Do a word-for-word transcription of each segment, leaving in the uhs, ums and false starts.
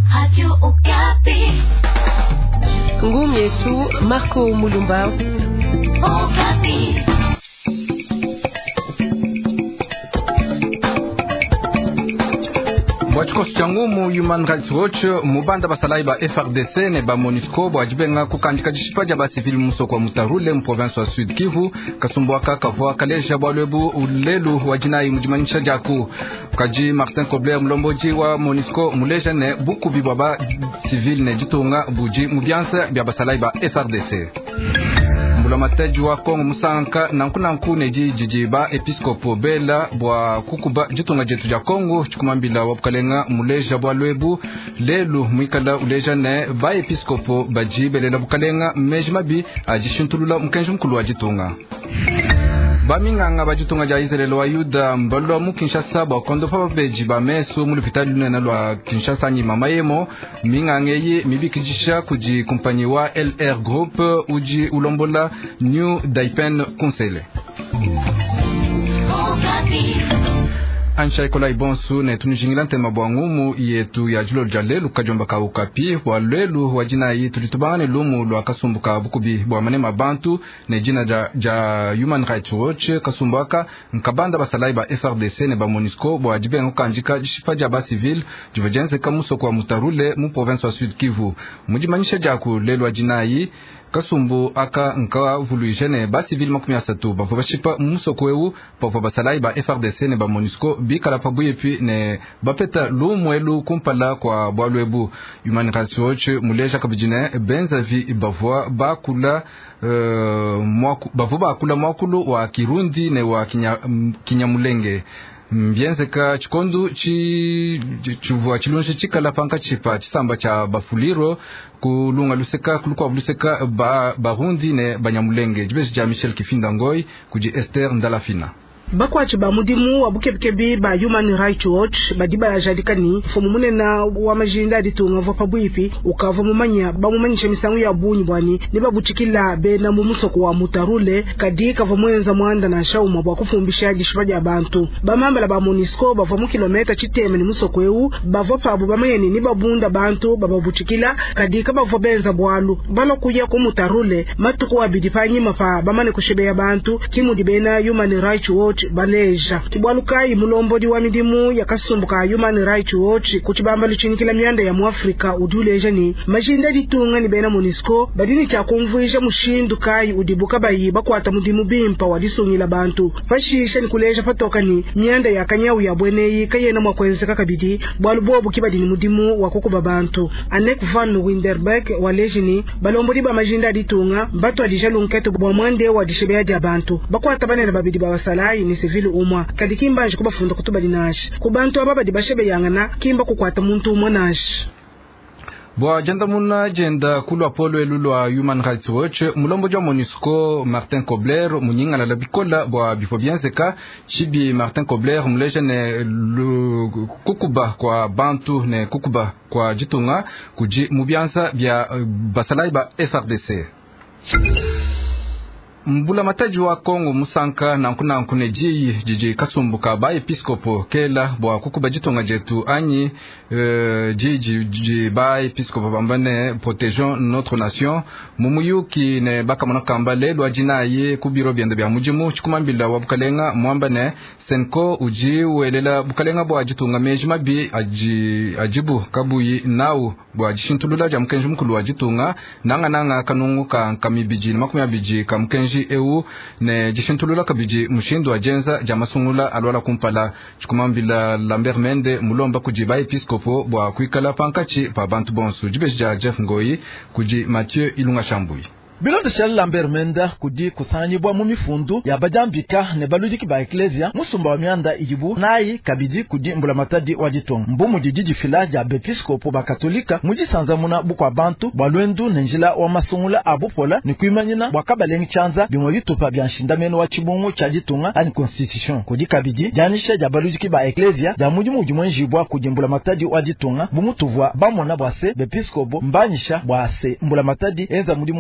Radio Okapi. Ngumi yetu Marco Mulumba. Okapi. Wachikosi changumu Human Rights Watch mubanda basalai ba F R D C ne ba MONUSCO bwajibenga kukandika jishipaja ba civil muso kwa mutarule mu province wa Sud Kivu kasumbuaka kavwa kaleja bwalwebu ulelu wajinai mujimanisha jaku kaji Martin Kobler mlomboji wa MONUSCO muleja ne buku bibaba civil ne jitunga buji mubyansa bya basalai ba F R D C. Mbula mateji wa Kongo musanka nankuna nkune jiji ba episkopo bela bwa kukuba jitunga jetu ja Kongo chukumambila wapukalenga muleja bwa lwebu lelu mwikala uleja ne ba episkopo bajibelela bukalenga mejimabi ajishintulula mkenju mkulu wa jitunga. Baminganga bajitunga ja Israel wa Yuda mbalo mu Kinshasa ba kondo pa beji ba meso mu lupitali luna lwa Kinshasa ni mama yemo mingangeye mibikijisha kuji kompanyi wa L R Group uji ulombola New Daipen Conseil. Ansha ikola ibonsu ne tunijingilante mabwangumu yetu ya julo jalelu kajomba ka Okapi wa lelu wajina yi tulitubane lumu lwa kasumbuka bukubi bwa manema bantu ne jina ja, ja Human Rights Watch kasumbuaka nkabanda basalai ba F R D C ne ba MONUSCO bwa jibe nkanjika jishipaja ba civil jivejense kamuso kwa mutarule mu province wa Sud Kivu mujimanyisha jaku lelu wajina yi kasumbu aka nka vuluijene ba civil makumi asatu bafo bashipa muso kweu bafo basalai ba F R D C ne ba MONUSCO bikala pabuye pi ne bapeta lumwelu kumpala kwa bwalwebu. Human Rights Watch muleja kabijine benzavi bavwa bakula uh, mwaku, bavwa bakula mwakulu wa Kirundi ne wa kinya, Kinyamulenge mbienzeka chikondu chi chuvwa chilunje chikala panka chipa chisamba cha bafuliro kulunga luseka kulukwa luseka ba Barundi ne Banyamulenge jibesi ja Michel Kifinda Ngoi kuji Esther Ndalafina. Bakwachi ba mudimu wabukebekebi ba Human Rights Watch badiba ya jadikani fomu munena wa majinda ditunga vopa buipi ukava mumanya ba mumanyisha misangu ya bunyi bwani niba buchikila be na mumuso kwa mutarule kadika vomwenza mwanda na shauma bwa kufumbisha jishipaja abantu bamamba la ba MONUSCO bava mu kilometa chiteme ni muso kweu bavopa abu bamayeni niba bunda bantu baba buchikila kadika bavobenza bwalu balo kuya ku mutarule matuko wabidipanyi mapa bamane kushibeya bantu kimudibena Human Rights Watch baleja kibwalukai mulombodi wa midimu ya kasumbuka Human Rights Watch kuchibamba lichinikila mianda ya muafrika uduleja ni majinda ditunga ni bena MONUSCO badini cha kumvuisha mushindu kai udibuka bayi bakwata mudimu bimpa wadisungila bantu fashisha ni kuleja patoka ni mianda ya kanyawu ya bweneyi kayena mwakwenzeka kabidi bwalubobu kibadini mudimu wakukuba bantu. Anek van Winderberg waleji ni balombodi ba majinda ditunga batu adija lunketu bwa mwande wadishibeya dia bantu bakwata banena babidi bawasalai ni civil umwa kadikimba nje kubafunda kutuba dinashi kubantu ababa dibashebe yangana kimba kukwata muntu umonashi. Bwa jenda muna jenda kulu apolo elulu wa Human Rights Watch mulombo jwa MONUSCO Martin Kobler munyinga la labikola bwa bifo bienzeka chibi Martin Kobler muleja ne lu kukuba kwa bantu ne kukuba kwa jitunga kuji mubiansa bya basalai ba F R D C. Mbula mataji wa Kongo musanka na nkuna nkune jiji jiji kasumbuka ba episkopo kela bwa kukuba jitonga jetu anyi uh, jiji jiji ba episkopo bambane protégeons notre nation mumuyuki ne baka monakamba lelo ajina ye kubiro byende bya mujimu chikumambila wabukalenga mwambane senko uji welela bukalenga bwa jitunga mejima bi aji ajibu kabuyi nau bwa jishintulula ja mkenji mkulu wa jitunga nanga nanga kanungu ka kamibiji makumi abiji ka mkenji eu ne jishintulula kabiji mushindu wa jenza jamasungula alwala kumpala chikumambila Lambert Mende mulomba kujiba episkopo bwa kuikala pankachi pa bantu bonsu jibeja Jeff Ngoi kuji Mathieu Ilunga Shambui. Bilondo shali Lambert Menda kudi kusanyibwa mu mifundu ya bajambika ne baludiki ba eklesia musumba wa mianda ijibu nayi kabidi kudi mbula matadi wajitonga mbumu jijiji filaja bepiskopo ba katolika mujisanza muna bukwa bantu balwendu nenjila wa masungula abupola ni kuimanyina wakabalengi chanza bimwe bitupa byanshindameno wa chibungu cha jitunga ani constitution kudi kabidi janisha ja baludiki ba eklesia ja mujimu ujimwenjibwa kudi mbula matadi wajitonga bumutuvwa bamona bwase bepiskopo mbanyisha bwase mbula matadi enza mudimu ajiba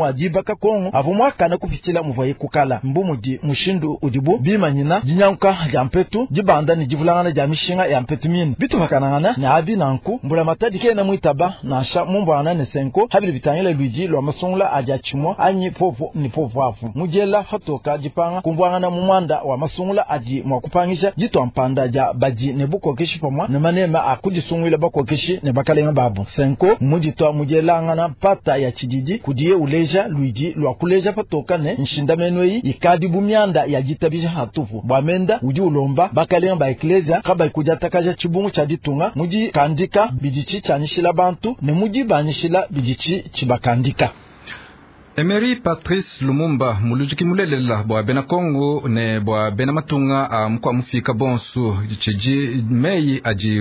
baka Kongo avumwa kana kupitila muvaye kukala mbumu di mushindu udibu bima nyina jinyanka ya mpetu jibanda ni jivulangana ja mishinga ya mpetu mini bitu bakanangana na abi nanku mbula matadi kena mwitaba na sha mumbwana ne senko habili bitangela Luigi lwa masungula aja chimwa anyi popo ni popo afu mujela hatoka jipanga kumbwangana mumwanda wa masungula aji mwakupangisha jitu mpanda ja baji nebuko keshi pamwa ne manema akujisungwila bako keshi ne bakalenga babu senko mujitwa mujela ngana pata ya chijiji kudiye uleja Luigi lwa kuleja patoka ne nshindamenwe yi ikadi bumyanda ya jitabisha hatufu bwamenda uji ulomba bakalenga ba eklesia kaba kujatakaja chibungu cha ditunga muji kandika bijichi chanishila bantu ne muji banishila bijichi chibakandika. Emery Patrice Lumumba mulujiki mulelela bwa bena Kongo ne bwa bena matunga a mkwa mufika bonsu chiji mei aji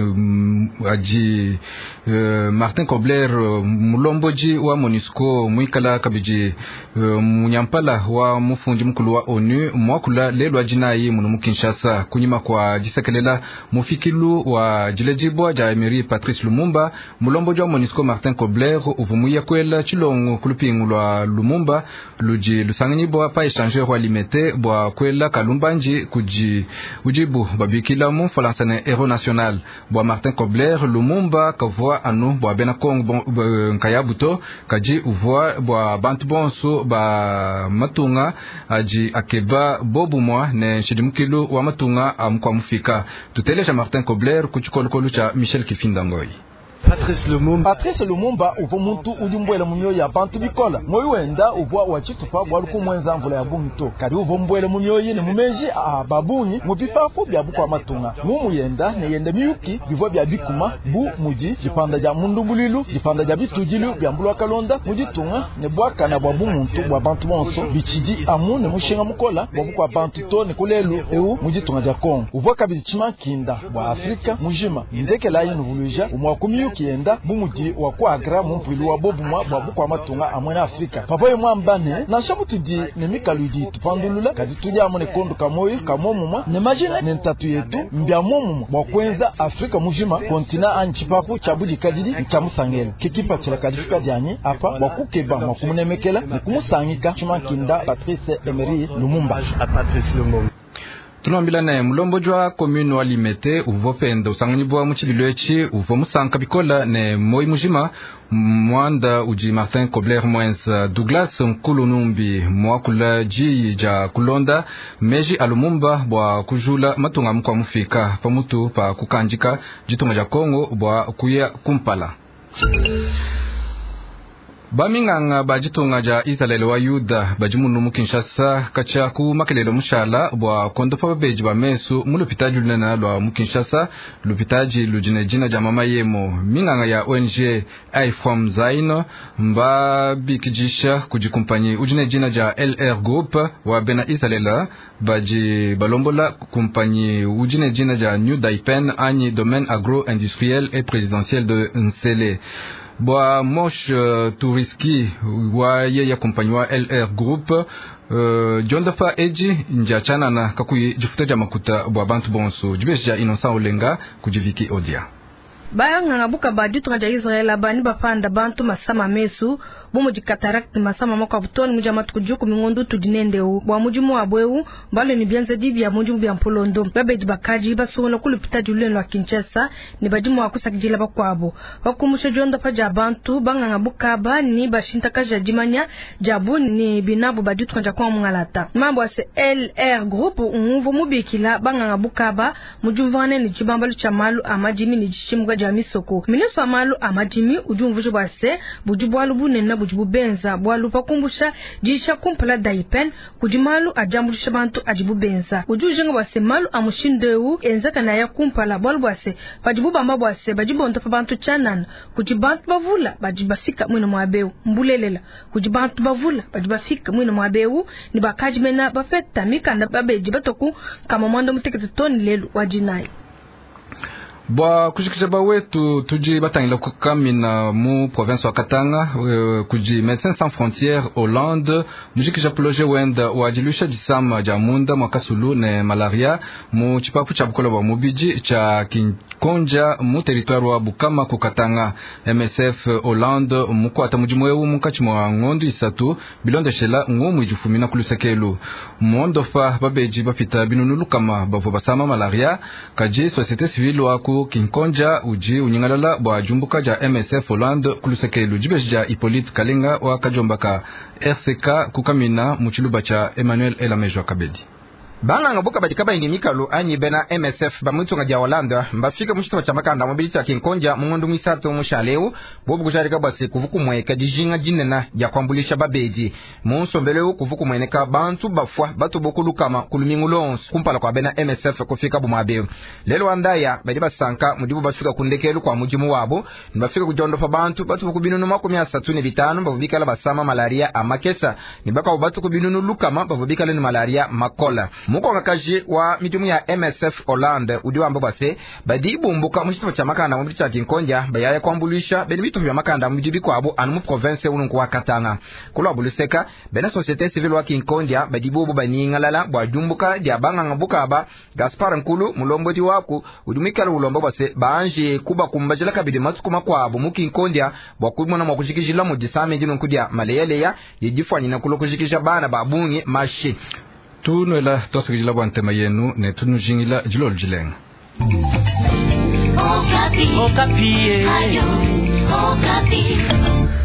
aji uh, Martin Kobler uh, mulomboji wa MONUSCO muikala kabiji uh, munyampala wa mufunji mkulu wa ONU mwakula lelo ajinai munu Kinshasa kunyima kwa jisekelela mufikilu wa jilejibwa ja Emery Patrice Lumumba mulomboji wa MONUSCO Martin Kobler uvumuya kwela chilongo kulupingu lwa Lumumba luji lusangini bwa pa échangeur wa limete bwa kwela kalumbanji kuji ujibu babikila mu falansa ne héros national bwa Martin Kobler Lumumba kavwa anu bwa bena Kongo nkayabuto kaji uvwa bwa bantu bonso ba matunga aji akeba bobu mwa ne shidimukilu wa matunga amkwa mufika tuteleja Martin Kobler kuchikolukolu cha Michel Kifindangoi. Patrice Lumumba Patrice Lumumba uvo muntu ulimbwela munyo ya bantu bikola moyo wenda uvo wachitupa bwaluku mwenza mvula ya bumito kadi uvo mbwela munyo yine mumeji a babuni mubipapo bya bukwa matunga mumu yenda ne yenda miyuki bivo bya bikuma bu muji jipanda ja mundu bulilu jipanda ja bitujilu bya mbulwa kalonda mujitunga ne bwaka na bwabu muntu bwa bantu bonso bichidi amu ne mushinga mukola bwabukwa bantu to ne kulelu eu mujitunga ja Kongo uvo kabili chima kinda bwa Afrika mujima ndekela yinu vuluja umwakumi kienda bumuji wa kwagra mumpwilu wa bobu mwa babu kwa matunga amwena Afrika papoye mwambane na shabutu di ne mikaludi tupandulula kadi tuja amone kondo kamoyo kamomu mwa ne majina ne ntatu yetu mbya momu mwa kwenza Afrika mujima kontina anchipapu chabuji kadidi nchamusangelo kikipa chila kadifika dianyi apa wakukeba mwa kumunemekela ne kumusangika chuma kinda Patrice Emery Lumumba Patrice Lumumba. Tunambila na mulomboji wa commune wa Limete uvo penda usanganyibwa muchibilechi uvo musanka bikola ne moi mujima mwanda uji Martin Kobler Mwens Douglas Nkulu Numbi mwakula ji ja kulonda meji alumumba bwa kujula matunga mkwa mufika pamutu pa kukanjika jitunga ja Kongo bwa kuya kumpala. Baminganga bajitunga ja Israel wa Yuda bajimunu mu Kinshasa kacha ku makelelo mushala bwa kondo pa beji ba mesu mulupitaji lunena lwa mu Kinshasa lupitaji lujine jina ja mama yemo minganga ya O N G I from Zaino mba bikijisha kujikumpanyi ujine jina ja L R Group wa bena Israel baji balombola kumpanyi ujine jina ja New Daipen ani domaine agro-industriel et présidentiel de Nsele. Bwa mosh uh, touriski wa ye ya kompanywa L R Group uh, jondafa eji njachana na kakuyi jifutaja makuta bwa bantu bonso jibesha Innocent Olenga kujiviki odia. Bayanga ngabuka baditu kaja Israel abani bapanda bantu masama mesu bomo jikatarakti masama moka butoni mujamatu kujuku mingondu tudinende u bwa mujimu wabwewu mbalo ni bianze dibi ya mujimu bia mpolondo babeji bakaji basuhola kulipita julenu wa Kinshasa ni bajimu wakusa kijila bakwabo wakumusha jonda pa jabantu banga ngabuka ba ni bashinta kaja jimanya jabu ni binabu baditu kaja kwa mungalata mambo ase L R Group umuvu mubikila banga ngabuka ba mujumvane ni jibambalu chamalu amajimi ni jishimuga jamisoko ministre amalu amajimi ujumvuje bwase bujubwalu bunena bujubu benza bwalu pakumbusha jisha kumpala daipen kujimalu ajambulisha bantu ajibu benza ujujenga bwase malu amushindeu enzaka na ya kumpala bwalu bwase bajibu bamba bwase bajibu ontofa bantu chanan kujibantu bavula bajibafika mwino mwabeu mbulelela kujibantu bavula bajibafika mwino mwabeu ni bakajimena bafeta mikanda babeji batoku kama mwando mutekete toni lelu wajinai. Bwa kushikisha ba wetu tuji batangila kukamina mu province wa Katanga uh, kuji Médecins Sans Frontières Hollande mujikisha projet wenda wajilusha jisama ja munda mwakasulu ne malaria mu chipapu cha bukola wa mubiji cha Kinkonja mu territoire wa Bukama kukatanga. M S F Hollande muko atamujimwewu mukachi mwa ngondu isatu bilonde shela ngomu ijufumina kulusekelu mondo fa babeji bafita binunulu kama bavo basama malaria kaji société civile waku Kinkonja uji unyingalala bwa jumbuka ja M S F Hollande kulusekelu jibeji ja Hippolyte Kalinga wa kajombaka R C K kukamina muchiluba cha Emmanuel Elamejwa Kabedi. Banga ngabuka badikaba ingimikalu anyi bena M S F bamutunga ja Hollande mbafika mushito cha makanda mobili cha Kinkonja mungundu misatu mushaleu bobu kujarika basi kuvuku mweka dijinga jinena ya kwambulisha babeji munsombeleu kuvuku mweneka bantu bafwa batu bokulu kama kulumingulons kumpala kwa bena M S F kufika bumabe lelo andaya badiba sanka mudibu bafika kundekelu kwa mujimu wabo mbafika kujondo fa bantu batu kubinunu makumi asatu ne bitanu bavubika la basama malaria amakesa nibaka batu kubinunu lukama bavubika le malaria makola muko ngakaji wa mitumu ya M S F Hollande udiwa ambo base badibu mbuka mushito cha makanda mubili cha Kinkonja bayaya kwambulisha beni bitu vya makanda mujibi kwa abo anu province unungu wa Katanga kulo abuluseka bena société civile wa Kinkonja badibu baninga lala bwa jumbuka dia banga ngabuka aba Gaspar Nkulu mulomboti waku udumikala ulombo base baanje kuba kumbajela kabide masukuma kwa abo mu Kinkonja bwa kumona mwakushikijila mu disame jinu kudia maleyele ya yijifanya na kulo kushikisha bana babungi mashi tunwela tosikijila bwantema yenu ne tunujingila jilol jileng. Okapi. Okapi. Ayo. Okapi.